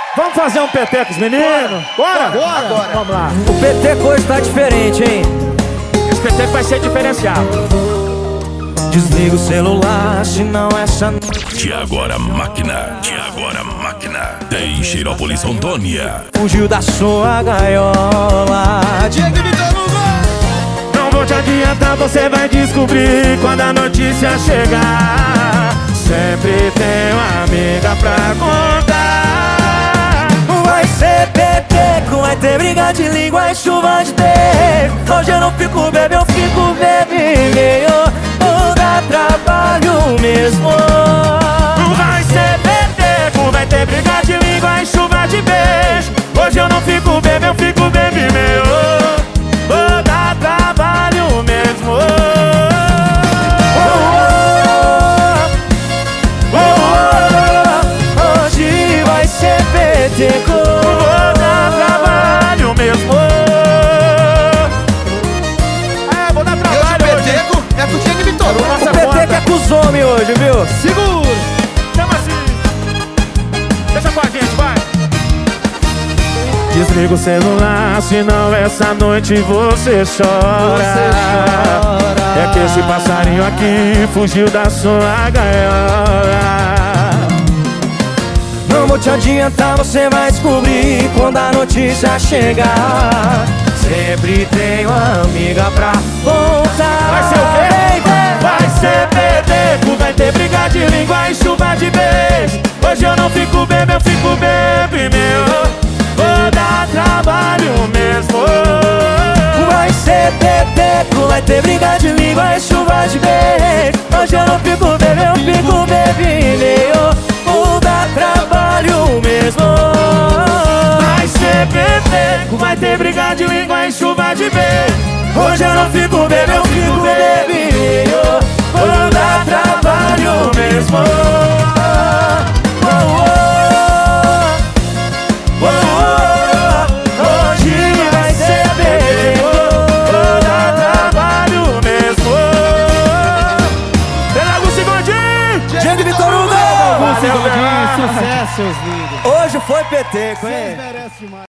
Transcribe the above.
Vamos fazer um PT com os meninos? Bora! Bora! Vamos lá. O PT hoje tá diferente, hein? Esse PT vai ser diferenciado. Desliga o celular, senão essa noite Tiagora Máquina, tem Xerópolis, Rondônia. fugiu da sua gaiola. Não vou te adiantar, você vai descobrir quando a notícia chegar. Sempre tem uma amiga pra contar. Vai ser peteco, vai ter briga de língua e chuva de beijo. Hoje eu não fico bebê, eu fico bebinho. Vou dar trabalho mesmo. Vai ser peteco, vai ter briga de língua e chuva de beijo. Hoje eu não fico bebê, eu fico bebê meu. Vou dar trabalho mesmo. Hoje vai ser peteco. Vou dar trabalho mesmo. É, vou dar E hoje o trabalho hoje. peteco é com o Diego Vitor. O peteco é com os homens hoje, viu? Segura! Chama assim. Deixa com a gente, vai. Desliga o celular, senão essa noite você chora. É que esse passarinho aqui fugiu da sua gaiola. Não vou te adiantar, você vai descobrir quando a notícia chegar. Sempre tem uma amiga pra contar. Vai ser o quê? Vai ser peteco, vai ter briga de língua e chuva de beijo. Hoje eu não fico bebê, eu fico bebê meu. Vou dar trabalho mesmo. Vai ser peteco, vai ter briga de língua e chuva de beijo. Hoje eu não fico bebê, eu fico bebinho. Vou dar trabalho mesmo. Vai ser peteco, vai ter briga de língua e chuva de beijo. Hoje eu não fico bebê, eu fico bebinho. Vou dar trabalho mesmo. Hoje vai ser bebê, vou dar trabalho mesmo. Pega o segundinho. Diego Vitor Hugo! Valeu, Sucesso, seus lindos. Hoje foi peteco, hein? Merece mais.